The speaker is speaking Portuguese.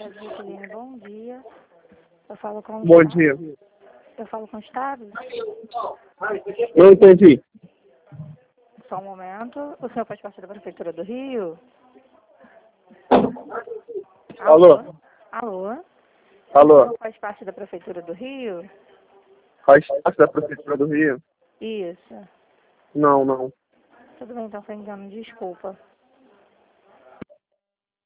Juscelino, bom dia. Eu falo com o Bom Estado. dia. Eu falo com o Estado. Não entendi. Só um momento. O senhor faz parte da Prefeitura do Rio? Alô? Alô? O Alô? senhor faz parte da Prefeitura do Rio? Faz parte da Prefeitura do Rio? Isso. Não. Tudo bem, então foi engano. Desculpa.